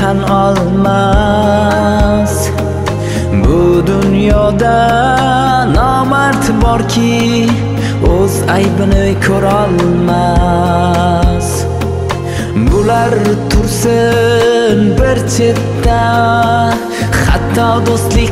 tan olmas. Bu dunyoda nomard borki, o'z aybini ko'rolmas. Bular tursin bir chetda, hatto do'stlik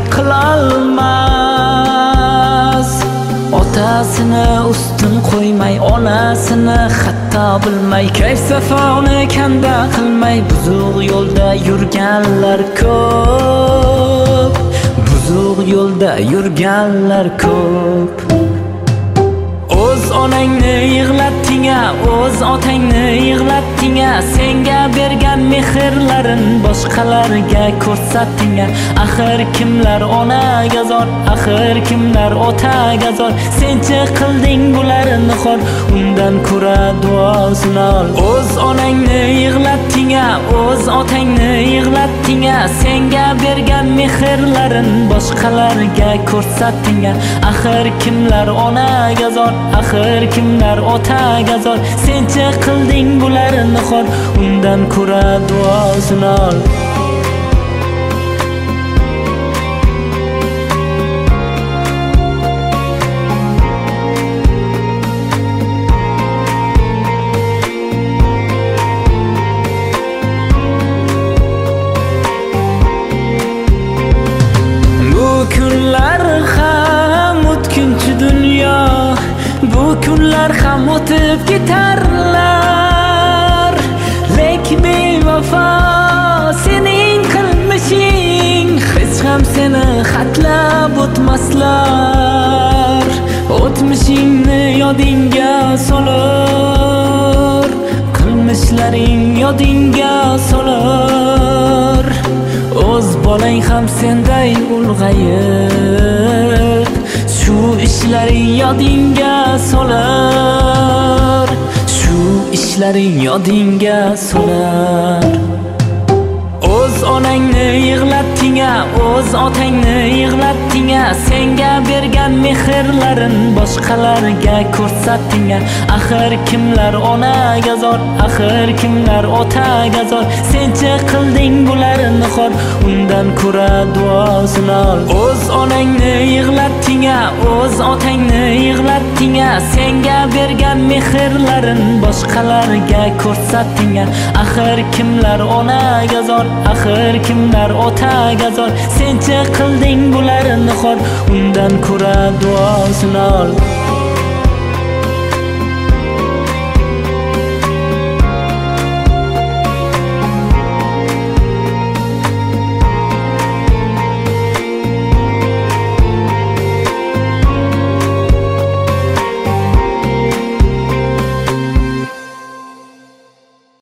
qilolmas. Otasini ustun qo'ymay, onasini hatto bilmay, kayf safoni kanda qilmay, buzuq yo'lda yurganlar ko'p. Buzuq yo'lda yurganlar ko'p. O'z onangni yig'latdinga, o'z otangni yig'latdinga, senga bergan mehrlarin boshqalarga ko'rsatdinga. Axir kimlar onaga zor, axir kimlar otaga zor, senchi qilding bularni xor, undan ko'ra duosini ol. O'z onangni yig'latdinga, o'z otangni yig'latdinga, senga bergan mehrlarin boshqalarga ko'rsatdinga. Axir kimlar onaga zor, axir kimlar otaga zor, senchi qilding bularni xor, undan ko'ra duosini ol. Bu kunlar ham o'tkinchi dunyo, bu kunlar ham o'tib ketarlar. Lek bevafo sening qilmishing, hech ham seni xatlab o'tmaslar. O'tmishingni yodingga solar, qilmishlaring yodingga solar. O'z bolang ham senday ulg'ayib, shu ishlaring yodingga solar, shu ishlaring yodingga solar. O'z onangni yig'latdinga, o'z otangni yig'latdinga, senga bergan mehrlarin boshqalarga ko'rsatdinga. Axir kimlar onaga zor, axir kimlar otaga zor, senchi qilding bularni xor, undan ko'ra duosini ol. O'z onangni yig'latdinga, o'z otangni yig'latdinga, senga bergan mehrlarin boshqalarga ko'rsatdinga. Axir kimlar onaga zor, axir kimlar otaga zor, senchi qilding bularni xor, undan ko'ra duosini ol.